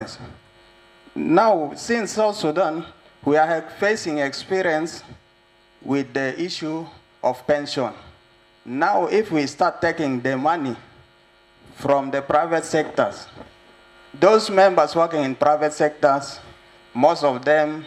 Now, since South Sudan, we are facing experience with the issue of pension. Now, if we start taking the money from the private sectors, those members working in private sectors, most of them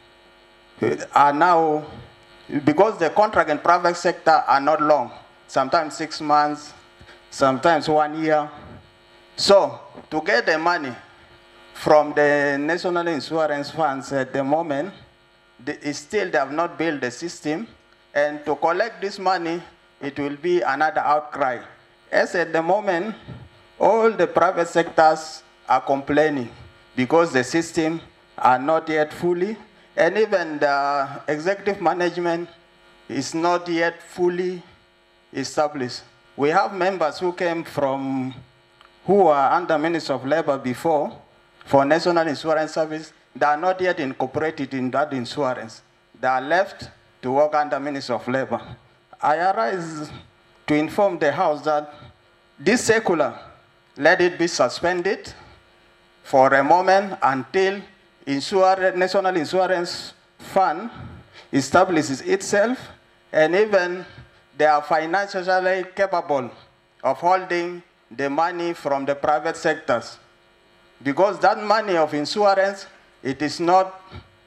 are now, because the contract in private sector are not long, sometimes 6 months, sometimes 1 year. So, to get the money from the national insurance funds at the moment, they have not built the system, and to collect this money, it will be another outcry. As at the moment, all the private sectors are complaining because the system are not yet fully, and even the executive management is not yet fully established. We have members who came from, who are under Ministry of Labor before, for National Insurance Service. They are not yet incorporated in that insurance. They are left to work under Ministry of Labor. I arise to inform the House that this circular, let it be suspended for a moment until National Insurance Fund establishes itself, and even they are financially capable of holding the money from the private sectors. Because that money of insurance, it is not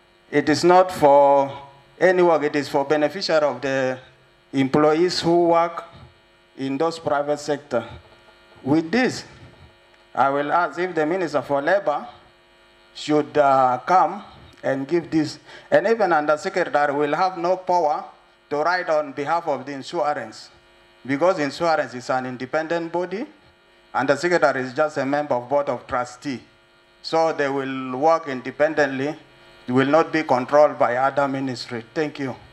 for any work, it is for beneficiary of the employees who work in those private sector. With this, I will ask if the Minister for Labor should come and give this. And even Undersecretary will have no power to write on behalf of the insurance, because insurance is an independent body, and the Secretary is just a member of Board of Trustees. So they will work independently. They will not be controlled by other ministries. Thank you.